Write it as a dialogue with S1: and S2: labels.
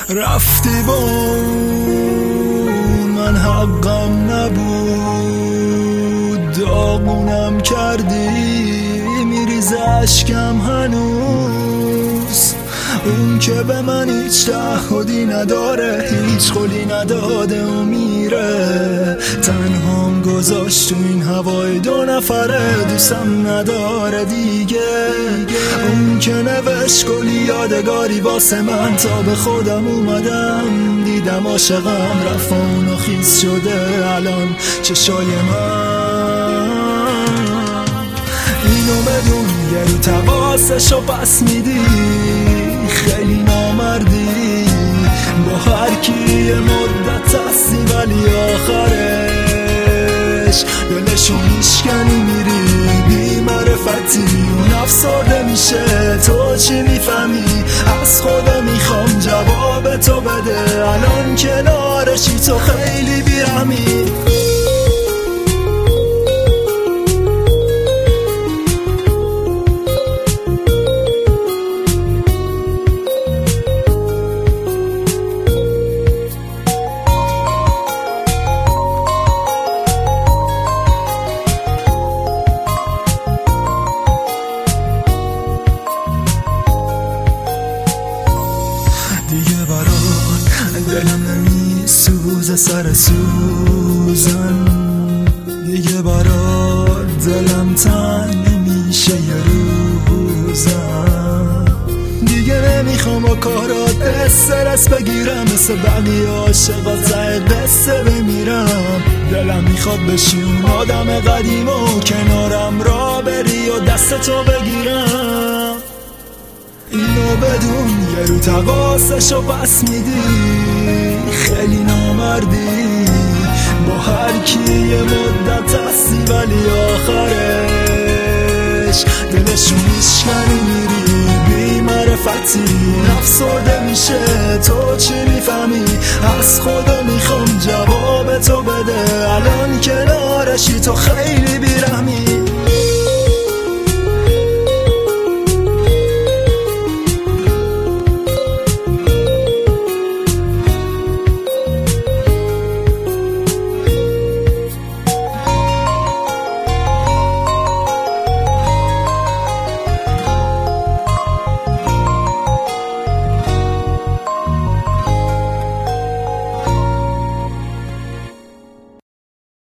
S1: رفتی با من حقم نبود، داغونم کردی میریز اشکم هنوز. اون که به من هیچ تعهدی نداره، هیچ قولی نداده و میره، تنهام گذاشت تو این هوای دو نفره، دوستم نداره دیگه. اون که نوشت کلی یادگاری واسه من، تا به خودم اومدم دیدم عاشقم رفت اونو خیس شده الان چشای من. اینو بدون یه رو تقاسشو پس میدی، خیلی نامردی با هر کی یه مدت هستی، ولی آخرش دلشو میشکنی میری بی معرفتی، اون افسرده میشه تو چی میفهمی؟ از خدا میخوام جواب تو بده، الان کنارشی تو خیلی بیرحمی. دیگه برات دلم نمیسوزه سر سوزن، دیگه برات دلم تنگ نمیشه یه روزم، دیگه نمیخوام با کارات استرس بگیرم، مثل بقیه عاشقا ته قصه بمیرم. دلم میخواد بشی اون آدم قدیم و کنارم را بری و دستتو بگیرم. اینو بدون یه رو تقاسشو پس میدی، خیلی نامردی با هر کی یه مدت هستی، ولی آخرش دلشو میشکنی میری بی معرفتی، افسرده میشه تو چی میفهمی؟ از خدا میخوام جواب تو بده، الان کنارشی تو خیلی بیرحمی.